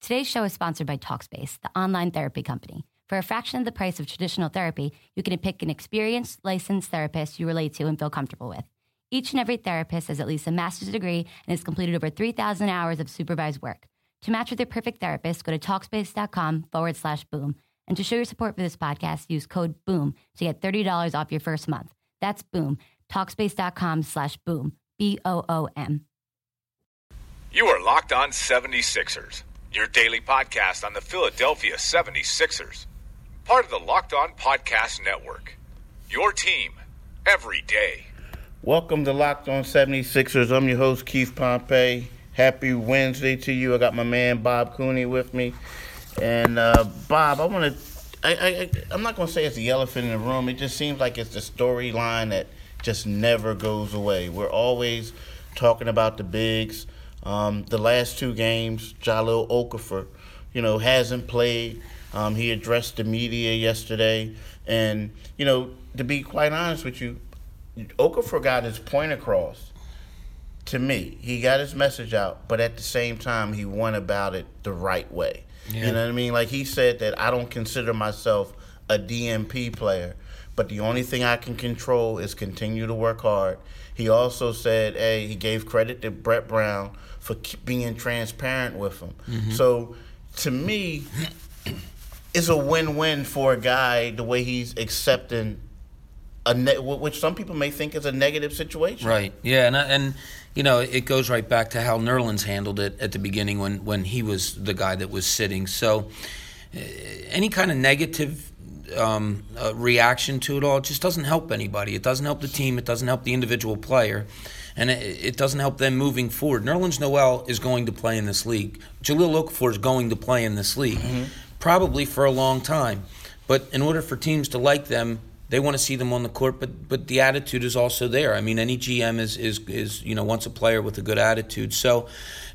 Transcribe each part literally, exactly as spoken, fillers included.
Today's show is sponsored by Talkspace, the online therapy company. For a fraction of the price of traditional therapy, you can pick an experienced, licensed therapist you relate to and feel comfortable with. Each and every therapist has at least a master's degree and has completed over three thousand hours of supervised work. To match with your perfect therapist, go to Talkspace.com forward slash boom. And to show your support for this podcast, use code BOOM to get thirty dollars off your first month. That's BOOM. Talkspace.com slash boom. B O O M. You are Locked On seventy-sixers, your daily podcast on the Philadelphia seventy-sixers. Part of the Locked On Podcast Network. Your team every day. Welcome to Locked On seventy-sixers. I'm your host, Keith Pompey. Happy Wednesday to you. I got my man, Bob Cooney, with me. And, uh, Bob, I want to, I, I, I'm not going to say it's the elephant in the room. It just seems like it's the storyline that just never goes away. We're always talking about the bigs. Um, the last two games, Jahlil Okafor, you know, hasn't played. Um, he addressed the media yesterday. And, you know, to be quite honest with you, Okafor got his point across to me. He got his message out, but at the same time, he went about it the right way. Yeah. You know what I mean? Like he said that I don't consider myself a D M P player, but the only thing I can control is continue to work hard. He also said, hey, he gave credit to Brett Brown for being transparent with him. Mm-hmm. So, to me, it's a win-win for a guy the way he's accepting a ne- which some people may think is a negative situation. Right. Yeah, and and you know it goes right back to how Nerlens handled it at the beginning when when he was the guy that was sitting. So, uh, any kind of negative Um, uh, reaction to it all, it just doesn't help anybody. It doesn't help the team. It doesn't help the individual player. And it, it doesn't help them moving forward. Nerlens Noel is going to play in this league. Jahlil Okafor is going to play in this league, mm-hmm. probably for a long time. But in order for teams to like them, they want to see them on the court, but but the attitude is also there. I mean, any G M is, is, is you know, wants a player with a good attitude. So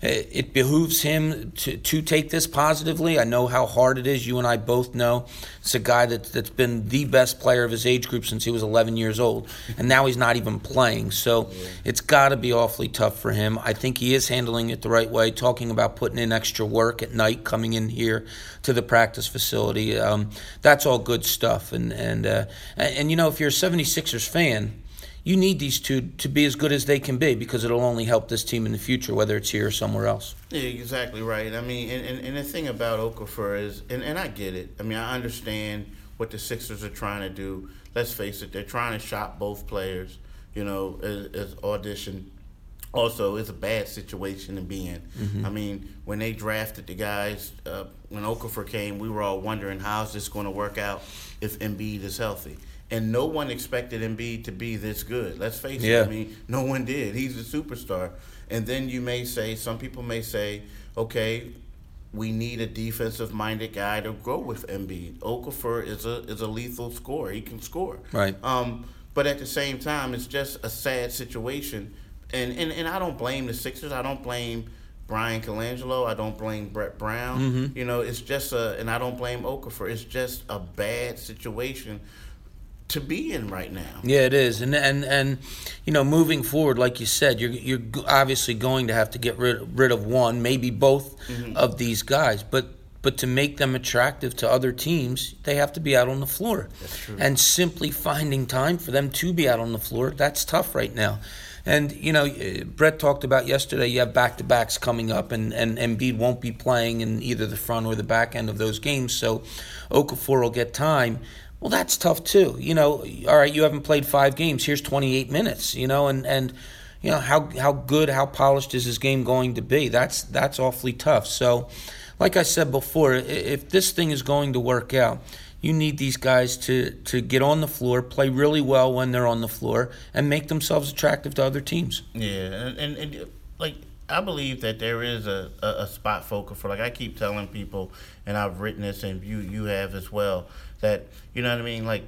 it behooves him to, to take this positively. I know how hard it is. You and I both know it's a guy that, that's been the best player of his age group since he was eleven years old, and now he's not even playing. So it's got to be awfully tough for him. I think he is handling it the right way, talking about putting in extra work at night, coming in here to the practice facility. Um, that's all good stuff. And, and, uh, and, and, you know, if you're a seventy-sixers fan, you need these two to be as good as they can be because it'll only help this team in the future, whether it's here or somewhere else. Yeah, exactly right. I mean, and, and, and the thing about Okafor is, and, and I get it. I mean, I understand what the Sixers are trying to do. Let's face it, they're trying to shop both players, you know, as, as audition. Also, it's a bad situation to be in. Mm-hmm. I mean, when they drafted the guys, uh, when Okafor came, we were all wondering, how's this going to work out if Embiid is healthy? And no one expected Embiid to be this good. Let's face yeah. it. I mean, no one did. He's a superstar. And then you may say, some people may say, okay, we need a defensive-minded guy to go with Embiid. Okafor is a is a lethal scorer. He can score. Right. Um, but at the same time, it's just a sad situation. And, and, and I don't blame the Sixers. I don't blame Brian Colangelo. I don't blame Brett Brown. Mm-hmm. You know, it's just a – and I don't blame Okafor. It's just a bad situation to be in right now. Yeah, it is. And, and and you know, moving forward, like you said, you're you're obviously going to have to get rid, rid of one, maybe both mm-hmm. of these guys. But but to make them attractive to other teams, they have to be out on the floor. That's true. And simply finding time for them to be out on the floor, that's tough right now. And, you know, Brett talked about yesterday, you have back-to-backs coming up, and, and Embiid won't be playing in either the front or the back end of those games, so Okafor will get time. Well, that's tough too. You know, all right, you haven't played five games. Here's twenty-eight minutes, you know, and, and you know, how how good, how polished is his game going to be? That's that's awfully tough. So, like I said before, if this thing is going to work out, you need these guys to, to get on the floor, play really well when they're on the floor, and make themselves attractive to other teams. Yeah, and, and, and like, I believe that there is a, a, a spot for Okafor. Like I keep telling people, and I've written this, and you you have as well, that, you know what I mean, like,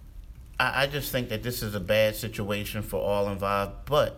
I, I just think that this is a bad situation for all involved, but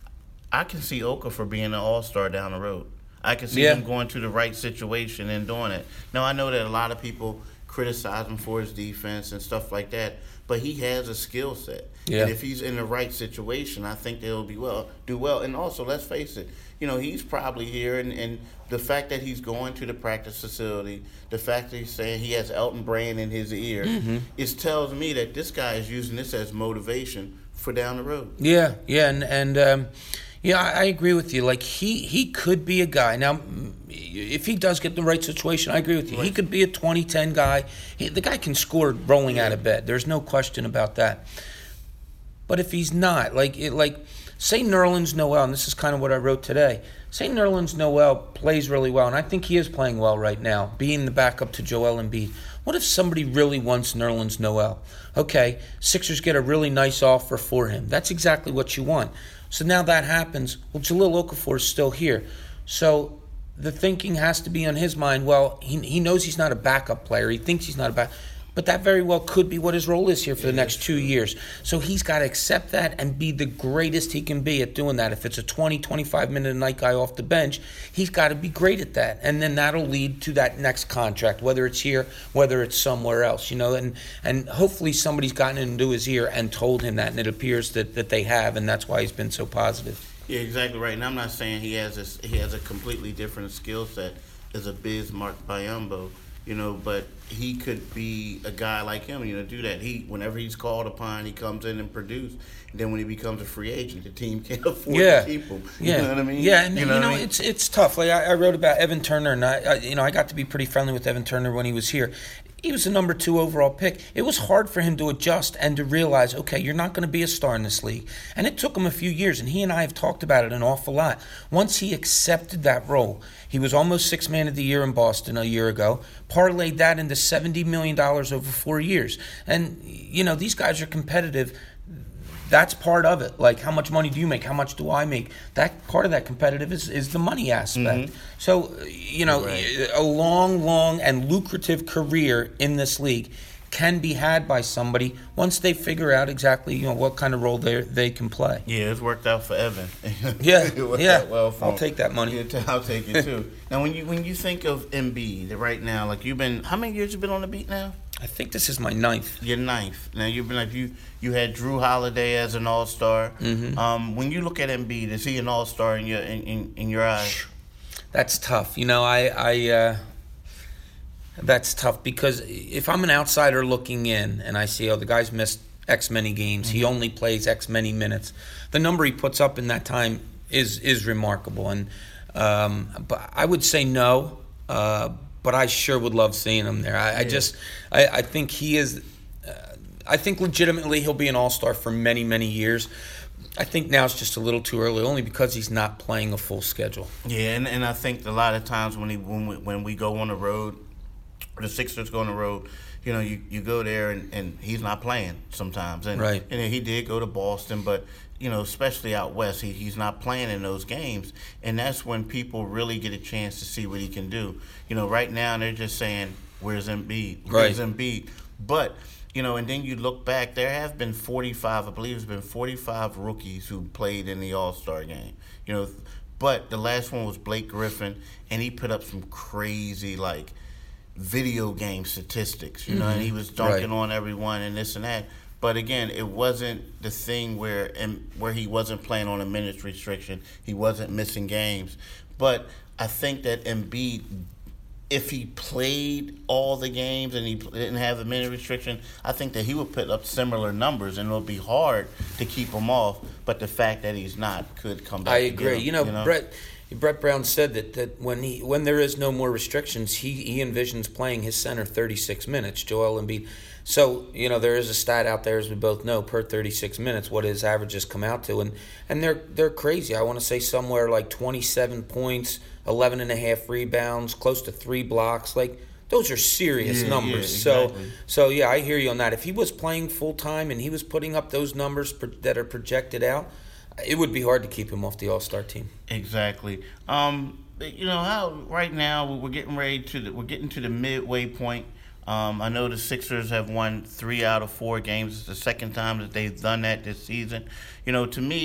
I can see Okafor being an all-star down the road. I can see yeah. him going to the right situation and doing it. Now, I know that a lot of people criticize him for his defense and stuff like that, but he has a skill set. Yeah. And if he's in the right situation, I think they'll be well, do well. And also, let's face it, you know, he's probably here, and, and the fact that he's going to the practice facility, the fact that he's saying he has Elton Brand in his ear, mm-hmm. it tells me that this guy is using this as motivation for down the road. Yeah, yeah, and and um, yeah, I, I agree with you. Like he he could be a guy now. If he does get the right situation, I agree with you. Right. He could be a twenty ten guy. He, the guy can score rolling yeah. out of bed. There's no question about that. But if he's not, like it, like say Nerlens Noel, and this is kind of what I wrote today. Say Nerlens Noel plays really well, and I think he is playing well right now, being the backup to Joel Embiid. What if somebody really wants Nerlens Noel? Okay, Sixers get a really nice offer for him. That's exactly what you want. So now that happens. Well, Jahlil Okafor is still here. So the thinking has to be on his mind, well, he he knows he's not a backup player. He thinks he's not a backup. But that very well could be what his role is here for the next two years. So he's got to accept that and be the greatest he can be at doing that. If it's a twenty, twenty-five minute a night guy off the bench, he's got to be great at that. And then that'll lead to that next contract, whether it's here, whether it's somewhere else, you know. And, and hopefully somebody's gotten into his ear and told him that, and it appears that, that they have, and that's why he's been so positive. Yeah, exactly right. And I'm not saying he has a, he has a completely different skill set as a Bismack Biyombo. You know, but he could be a guy like him, you know, do that. He, whenever he's called upon, he comes in and produces. And then when he becomes a free agent, the team can't afford yeah. to keep him. Yeah. You know what I mean? Yeah, and you know, you know I mean? it's it's tough. Like I, I wrote about Evan Turner, and I, I, you know, I got to be pretty friendly with Evan Turner when he was here. He was the number two overall pick. It was hard for him to adjust and to realize, okay, you're not going to be a star in this league. And it took him a few years, and he and I have talked about it an awful lot. Once he accepted that role, he was almost six man of the year in Boston a year ago, parlayed that into seventy million dollars over four years. And, you know, these guys are competitive. That's part of it. Like, how much money do you make? How much do I make? That part of that competitive is, is the money aspect. Mm-hmm. So, you know, right. a long, long and lucrative career in this league can be had by somebody once they figure out exactly, you know, what kind of role they they can play. Yeah, it's worked out for Evan. yeah, it worked yeah. out well for I'll him. take that money. Yeah, I'll take it too. Now, when you when you think of Embiid right now, like you've been, how many years you been on the beat now? I think this is my ninth. Your ninth. Now you've been like you. You had Drew Holiday as an All Star. Mm-hmm. Um, when you look at Embiid, is he an All Star in your in, in, in your eyes? That's tough. You know, I I uh, that's tough because if I'm an outsider looking in and I see, oh, the guy's missed X many games, mm-hmm. he only plays X many minutes, the number he puts up in that time is is remarkable. And um, but I would say no. Uh, But I sure would love seeing him there. I, I just, I, I think he is, uh, I think legitimately he'll be an all-star for many, many years. I think now it's just a little too early, only because he's not playing a full schedule. Yeah, and, and I think a lot of times when he when we, when we go on the road, or the Sixers go on the road, you know, you, you go there and, and he's not playing sometimes. And, right. And he did go to Boston, but, you know, especially out west, he, he's not playing in those games. And that's when people really get a chance to see what he can do. You know, right now they're just saying, where's Embiid? Where's right. Embiid? But, you know, and then you look back, there have been forty-five, I believe it's been forty-five rookies who played in the All-Star game. You know, but the last one was Blake Griffin, and he put up some crazy, like, video game statistics, you know, mm-hmm. and he was dunking right. on everyone and this and that. But again, it wasn't the thing where and where he wasn't playing on a minutes restriction. He wasn't missing games. But I think that Embiid, if he played all the games and he didn't have a minute restriction, I think that he would put up similar numbers, and it'll be hard to keep him off. But the fact that he's not could come back. I agree. Him, you, know, you know, Brett. Brett Brown said that, that when he when there is no more restrictions, he, he envisions playing his center thirty-six minutes, Joel Embiid. So, you know, there is a stat out there, as we both know, per thirty-six minutes, what his averages come out to. And, and they're they're crazy. I want to say somewhere like twenty-seven points, eleven and a half rebounds, close to three blocks. Like, those are serious yeah, numbers. Yeah, exactly. So, so, yeah, I hear you on that. If he was playing full-time and he was putting up those numbers pro- that are projected out, it would be hard to keep him off the All-Star team. Exactly. Um, you know how right now we're getting ready to the, we're getting to the midway point. Um, I know the Sixers have won three out of four games. It's the second time that they've done that this season. You know, to me,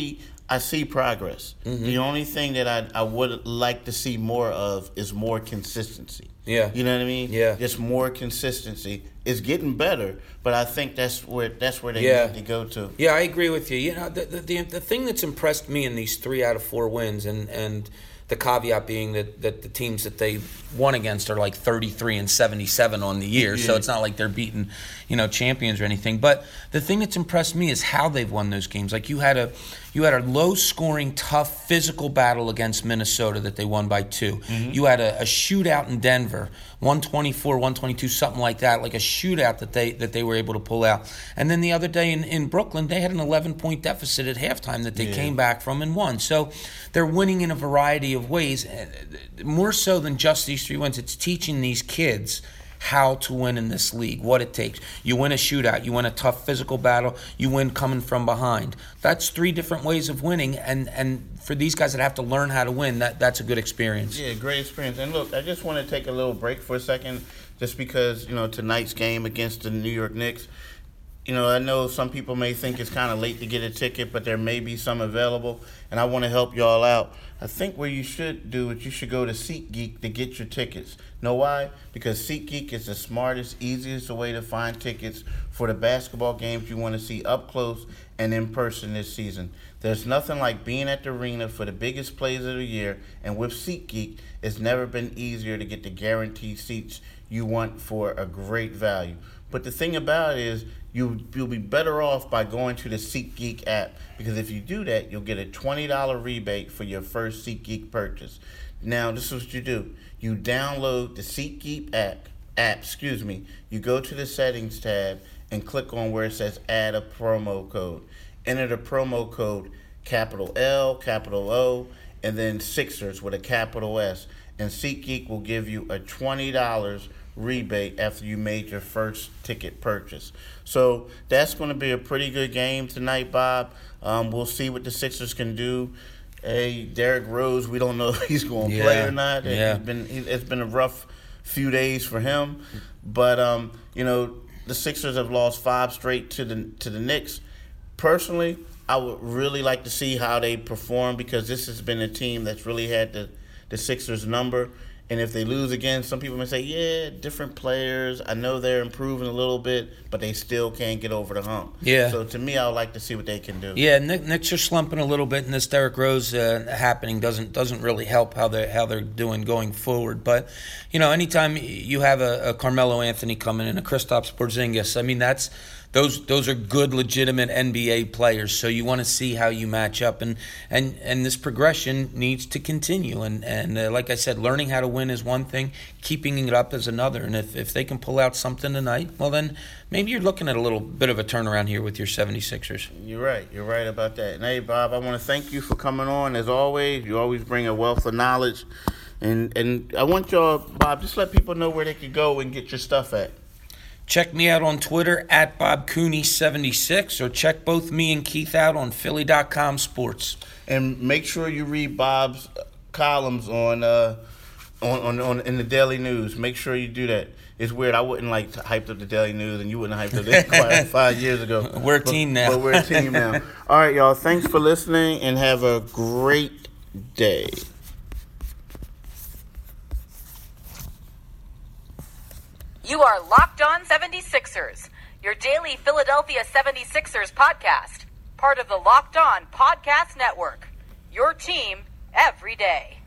I see progress. Mm-hmm. The only thing that I, I would like to see more of is more consistency. Yeah. You know what I mean? Yeah. Just more consistency. It's getting better, but I think that's where that's where they yeah. need to go to. Yeah, I agree with you. You know, the, the the the thing that's impressed me in these three out of four wins, and and the caveat being that, that the teams that they won against are like thirty-three and seventy-seven on the year, yeah. so it's not like they're beating, you know, champions or anything. But the thing that's impressed me is how they've won those games. Like you had a you had a low-scoring, tough, physical battle against Minnesota that they won by two. Mm-hmm. You had a, a shootout in Denver, one twenty-four, one twenty-two, something like that, like a shootout that they that they were able to pull out. And then the other day in, in Brooklyn, they had an eleven-point deficit at halftime that they yeah. came back from and won. So they're winning in a variety of ways. More so than just these three wins, it's teaching these kids how to win in this league, what it takes. You win a shootout, you win a tough physical battle, you win coming from behind. That's three different ways of winning, and, and for these guys that have to learn how to win, that, that's a good experience. Yeah, great experience. And look, I just want to take a little break for a second, just because, you know, tonight's game against the New York Knicks, you know, I know some people may think it's kind of late to get a ticket, but there may be some available, and I want to help y'all out. I think what you should do is you should go to SeatGeek to get your tickets. Know why? Because SeatGeek is the smartest, easiest way to find tickets for the basketball games you want to see up close and in person this season. There's nothing like being at the arena for the biggest plays of the year, and with SeatGeek, it's never been easier to get the guaranteed seats you want for a great value. But the thing about it is, you, you'll be better off by going to the SeatGeek app, because if you do that, you'll get a twenty dollars rebate for your first SeatGeek purchase. Now, this is what you do. You download the SeatGeek app, app, excuse me. You go to the settings tab and click on where it says add a promo code. Enter the promo code capital L, capital O, and then Sixers with a capital S. And SeatGeek will give you a twenty dollars rebate after you made your first ticket purchase. So that's going to be a pretty good game tonight, Bob. Um, we'll see what the Sixers can do. Hey, Derrick Rose, we don't know if he's going to yeah. play or not. Yeah. It's been it's been a rough few days for him, but um, you know, the Sixers have lost five straight to the to the Knicks. Personally, I would really like to see how they perform, because this has been a team that's really had the the Sixers number. And if they lose again, some people may say, yeah, different players. I know they're improving a little bit, but they still can't get over the hump. Yeah. So to me, I would like to see what they can do. Yeah, Nick, Knicks are slumping a little bit, and this Derrick Rose uh, happening doesn't doesn't really help how they how they're doing going forward. But you know, anytime you have a, a Carmelo Anthony coming in, a Kristaps Porzingis, I mean, that's. Those those are good, legitimate N B A players, so you want to see how you match up, and and, and this progression needs to continue. And and uh, like I said, learning how to win is one thing, keeping it up is another. And if, if they can pull out something tonight, well then maybe you're looking at a little bit of a turnaround here with your seventy-sixers. You're right. You're right about that. And hey, Bob, I want to thank you for coming on. As always, you always bring a wealth of knowledge. And and I want y'all, Bob, just let people know where they can go and get your stuff at. Check me out on Twitter at Bob Cooney seventy-six, or check both me and Keith out on Philly dot com sports. And make sure you read Bob's columns on uh on, on, on in the Daily News. Make sure you do that. It's weird. I wouldn't like to hype up the Daily News, and you wouldn't hype up it quite five years ago. We're a but, team now. But we're a team now. All right, y'all. Thanks for listening, and have a great day. You are Locked On seventy-sixers, your daily Philadelphia seventy-sixers podcast, part of the Locked On Podcast Network, your team every day.